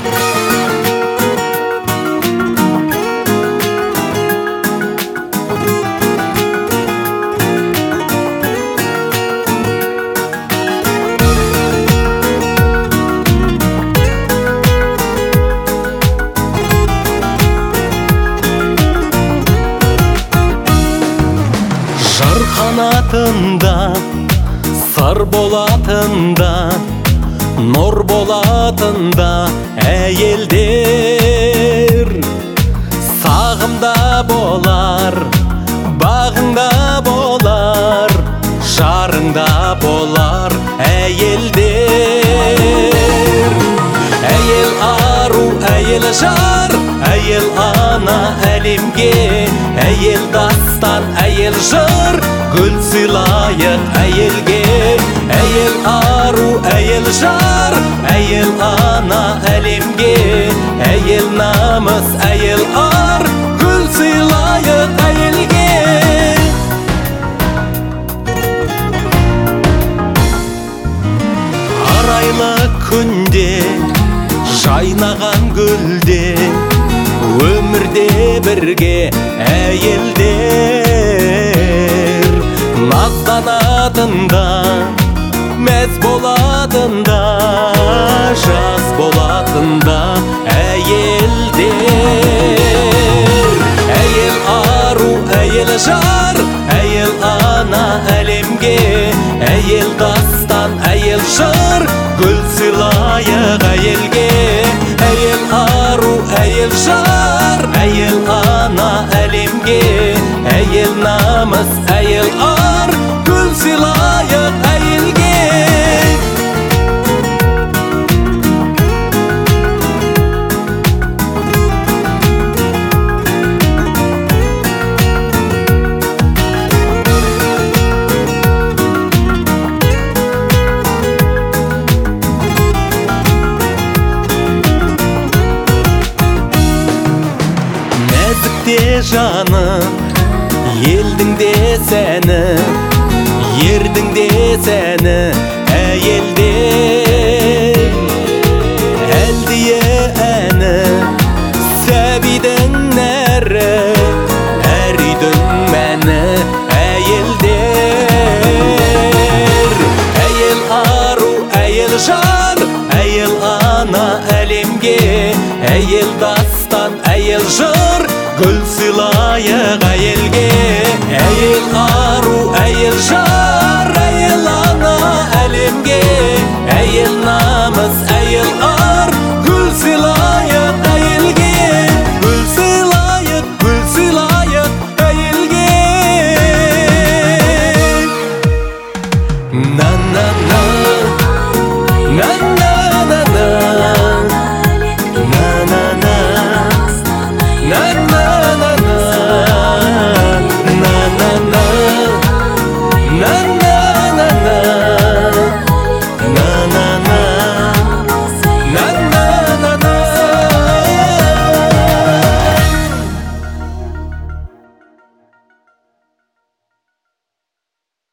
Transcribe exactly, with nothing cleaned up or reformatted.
Қанатында сыр болатында, нұр болатында әйелдер сағымда болар, бағыңда болар, жарыңда болар әйелдер. Әйел ару, әйел жар, әйел ана әлемге, әйел дастан, әйел жыр, гүл сыйлайық әйелге. Әйел ару, әйел жар, әйел ана әлемге, әйел намыс, әйел ар, гүл сыйлайық әйелге. Арайлы күнде, жайнаған гүлде, өмірде бірге әйелдер назданатында, мәз болатында, жас болатында әйелдер. Әйел ару, әйел жар, әйел ана әлемге, әйел дастан, әйел жыр, гүл сыйлайық әйелге. Әйел ару, әйел жар, әйел ана әлемге, әйел намыс, әйел ар, гүл сыйлайық әйелге. Жаны, елдің де сәні, ердің де сәні әйелдер. Әлдие әні, сәбидің нәрі, әр үйдің мәні әйелдер. Әйел ару, әйел жар, әйел ана әлемге, әйел дастан, әйел жыр, гүл сыйлайық әйелге. Әйел